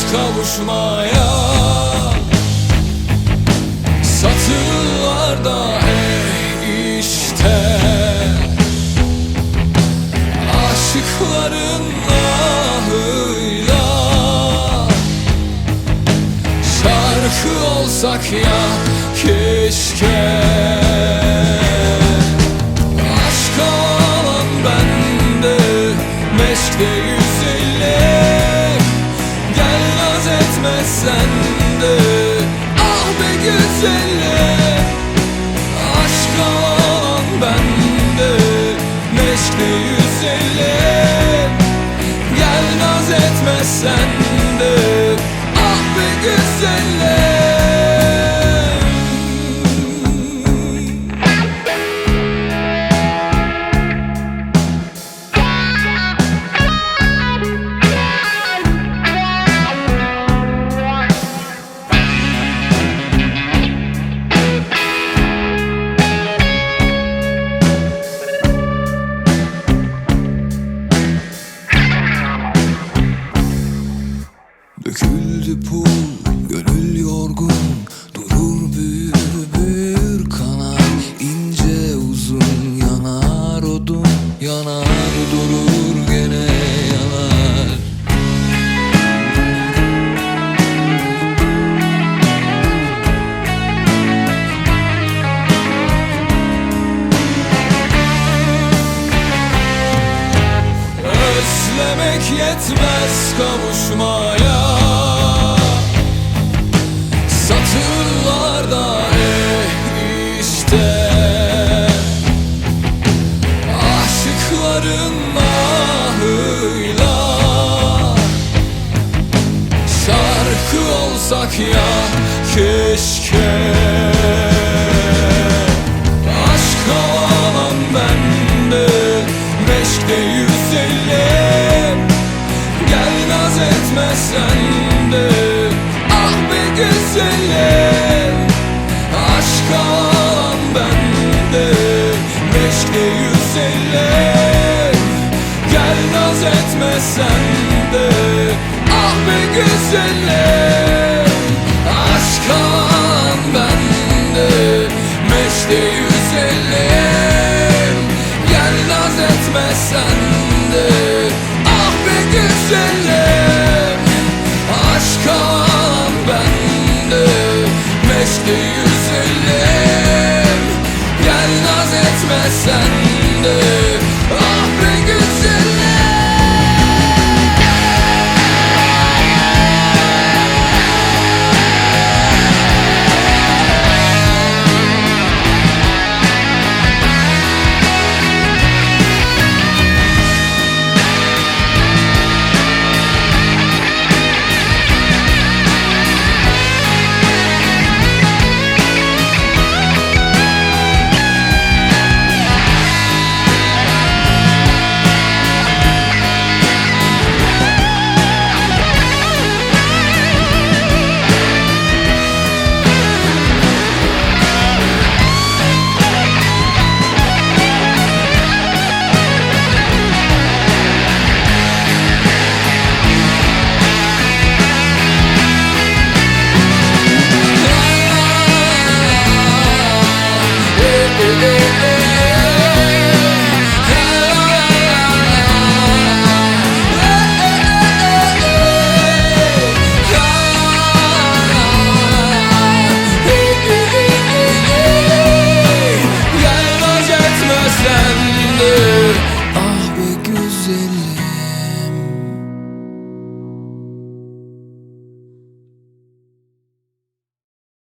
kavuşmaya. Satırlarda işte aşıkların ahıyla şarkı olsak ya keşke. Aşka olan bende, meşkte 150. Gel naz etmezsen de ah be güzelim. Aşka olan bende, meşkte 150. Gel naz etmezsen de ah be güzelim. Döküldü pul, gönül yorgun, durur büyür büyür kanar. İnce uzun yanar odun, yanar durur gene yanar. Özlemek yetmez kavuşmaya. Satırlarda işte aşıkların ahıyla şarkı olsak ya keşke. Aşka olan bende, meşkte 150. Gel naz etmezsen de ah be güzelim. Aşka olan bende, meşkte 150. Gel naz etmezsen de ah be güzelim. Aşka olan bende, meşkte 150. Gel naz etmezsen de ah be güzelim. Aşka olan bende, meşkte 150. Gel naz etmezsen